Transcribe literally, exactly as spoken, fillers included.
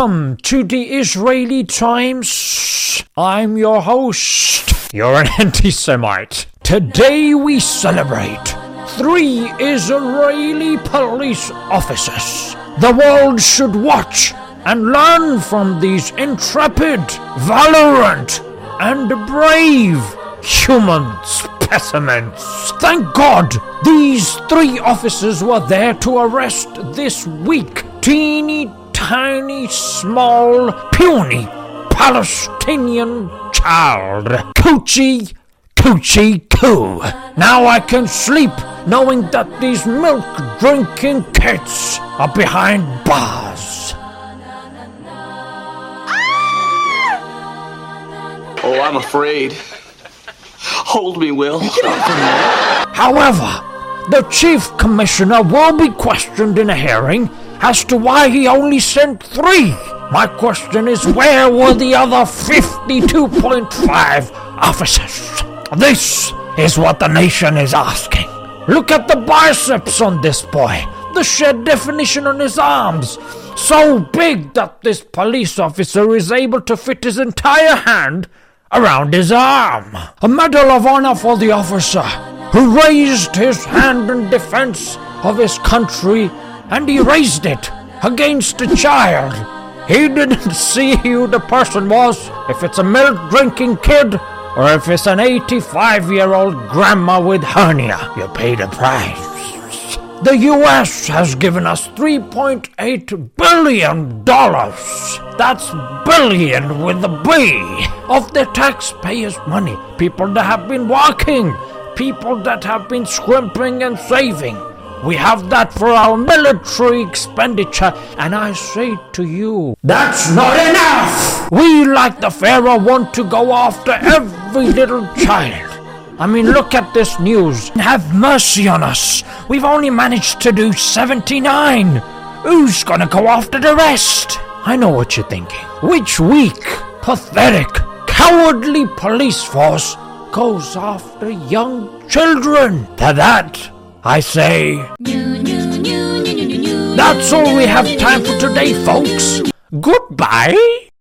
Welcome to the Israeli Times. I'm your host. You're an anti-Semite. Today we celebrate three Israeli police officers. The world should watch and learn from these intrepid, valiant, and brave human specimens. Thank God these three officers were there to arrest this weak, teeny, tiny, small, puny Palestinian child. Coochie, coochie, coo. Now I can sleep knowing that these milk-drinking kids are behind bars. Oh, I'm afraid. Hold me, Will. However, the chief commissioner will be questioned in a hearing as to why he only sent three. My question is, where were the other fifty-two point five officers? This is what the nation is asking. Look at the biceps on this boy, the shed definition on his arms. So big that this police officer is able to fit his entire hand around his arm. A medal of honor for the officer who raised his hand in defense of his country, and he raised it against a child. He didn't see who the person was, if it's a milk-drinking kid or if it's an eighty-five-year-old grandma with hernia. You pay the price. The U S has given us three point eight billion dollars. That's billion with a B. Of the taxpayers' money. People that have been working. People that have been scrimping and saving. We have that for our military expenditure, and I say to you, that's not enough! We, like the Pharaoh, want to go after every little child. I mean, look at this news. Have mercy on us. We've only managed to do seventy-nine. Who's gonna go after the rest? I know what you're thinking. Which weak, pathetic, cowardly police force goes after young children? To that, I say, that's all we have time for today, folks. Goodbye.